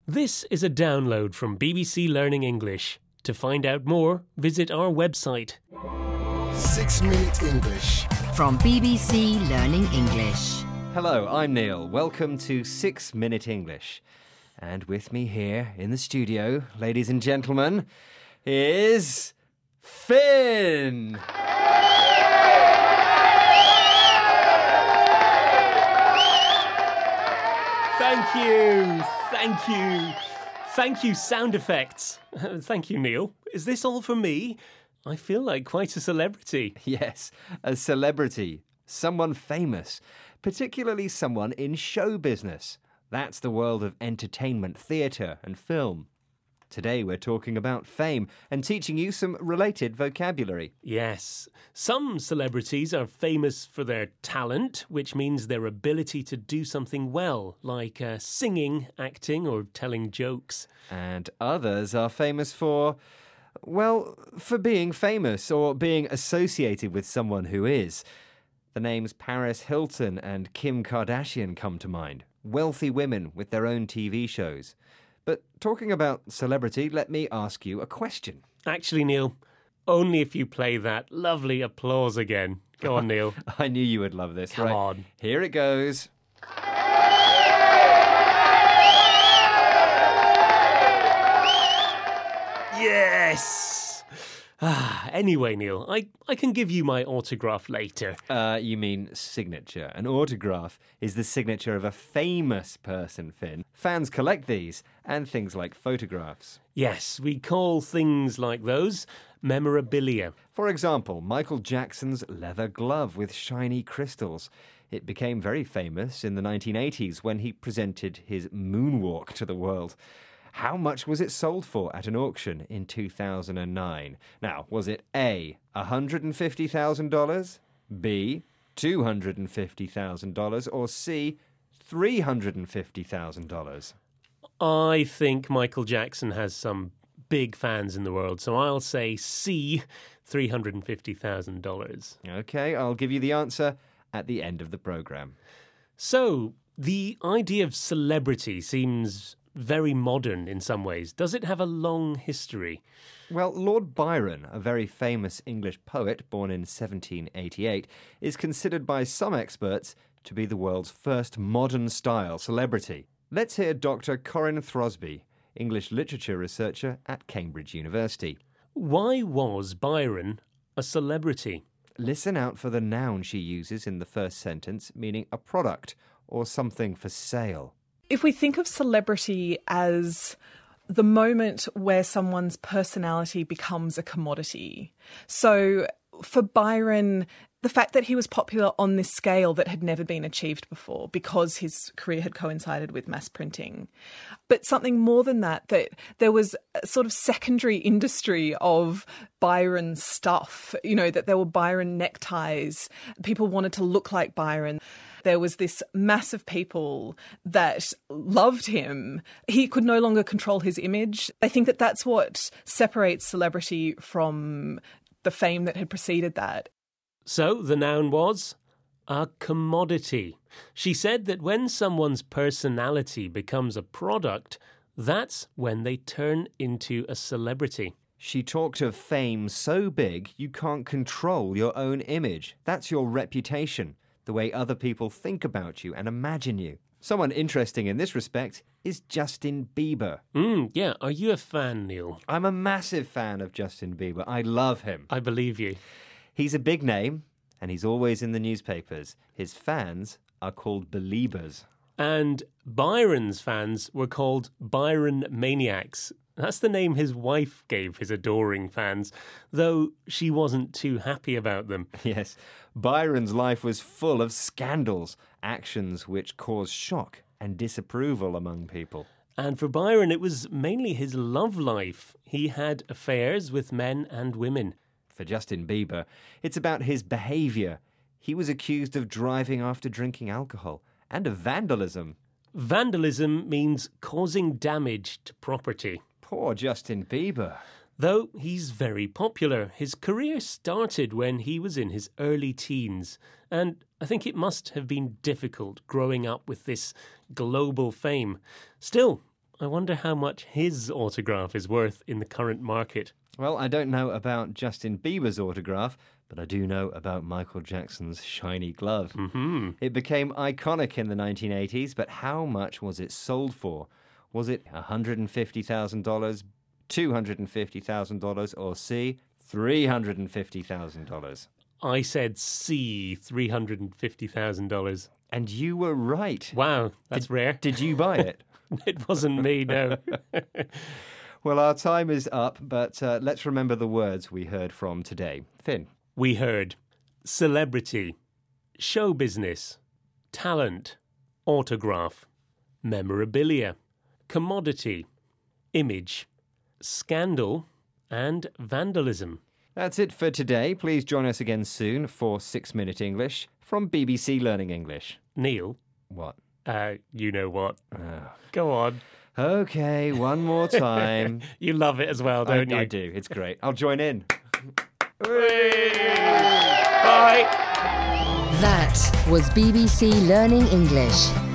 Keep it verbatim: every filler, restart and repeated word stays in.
This is a download from B B C Learning English. To find out more, visit our website. Six Minute English. From B B C Learning English. Hello, I'm Neil. Welcome to Six Minute English. And with me here in the studio, ladies and gentlemen, is Finn. Thank you, thank you, thank you, sound effects. Thank you, Neil. Is this all for me? I feel like quite a celebrity. Yes, a celebrity, someone famous, particularly someone in show business. That's the world of entertainment, theatre and film. Today we're talking about fame and teaching you some related vocabulary. Yes, some celebrities are famous for their talent, which means their ability to do something well, like uh, singing, acting or telling jokes. And others are famous for, well, for being famous or being associated with someone who is. The names Paris Hilton and Kim Kardashian come to mind. Wealthy women with their own T V shows. But talking about celebrity, let me ask you a question. Actually, Neil, only if you play that lovely applause again. Go on, Neil. I knew you would love this. Come right? on. Here it goes. Yes! Ah, anyway, Neil, I, I can give you my autograph later. Uh, you mean signature. An autograph is the signature of a famous person, Finn. Fans collect these and things like photographs. Yes, we call things like those memorabilia. For example, Michael Jackson's leather glove with shiny crystals. It became very famous in the nineteen eighties when he presented his moonwalk to the world. How much was it sold for at an auction in two thousand nine? Now, was it A, one hundred fifty thousand dollars, B, two hundred fifty thousand dollars, or C, three hundred fifty thousand dollars? I think Michael Jackson has some big fans in the world, so I'll say C, three hundred fifty thousand dollars. Okay, I'll give you the answer at the end of the programme. So, the idea of celebrity seems very modern in some ways. Does it have a long history? Well, Lord Byron, a very famous English poet born in seventeen eighty-eight, is considered by some experts to be the world's first modern-style celebrity. Let's hear Doctor Corinne Throsby, English literature researcher at Cambridge University. Why was Byron a celebrity? Listen out for the noun she uses in the first sentence, meaning a product or something for sale. If we think of celebrity as the moment where someone's personality becomes a commodity. So for Byron, the fact that he was popular on this scale that had never been achieved before because his career had coincided with mass printing. But something more than that, that there was a sort of secondary industry of Byron stuff, you know, that there were Byron neckties. People wanted to look like Byron. There was this mass of people that loved him. He could no longer control his image. I think that that's what separates celebrity from the fame that had preceded that. So the noun was a commodity. She said that when someone's personality becomes a product, that's when they turn into a celebrity. She talked of fame so big you can't control your own image. That's your reputation, the way other people think about you and imagine you. Someone interesting in this respect is Justin Bieber. Mm, yeah, are you a fan, Neil? I'm a massive fan of Justin Bieber. I love him. I believe you. He's a big name, and he's always in the newspapers. His fans are called Beliebers. And Byron's fans were called Byron Maniacs. That's the name his wife gave his adoring fans, though she wasn't too happy about them. Yes, Byron's life was full of scandals, actions which caused shock and disapproval among people. And for Byron, it was mainly his love life. He had affairs with men and women. For Justin Bieber, it's about his behaviour. He was accused of driving after drinking alcohol and of vandalism. Vandalism means causing damage to property. Poor Justin Bieber. Though he's very popular, his career started when he was in his early teens, and I think it must have been difficult growing up with this global fame. Still, I wonder how much his autograph is worth in the current market. Well, I don't know about Justin Bieber's autograph, but I do know about Michael Jackson's shiny glove. Mm-hmm. It became iconic in the nineteen eighties, but how much was it sold for? Was it one hundred fifty thousand dollars, two hundred fifty thousand dollars, or C, three hundred fifty thousand dollars? I said C, three hundred fifty thousand dollars. And you were right. Wow, that's did, rare. Did you buy it? It wasn't me, no. Well, our time is up, but uh, let's remember the words we heard from today. Finn. We heard celebrity, show business, talent, autograph, memorabilia, commodity, image, scandal, and vandalism. That's it for today. Please join us again soon for Six Minute English from B B C Learning English. Neil, What? uh, you know what? Oh. Go on. Okay, one more time. You love it as well, I, don't you? I do. It's great. I'll join in. Bye. That was B B C Learning English.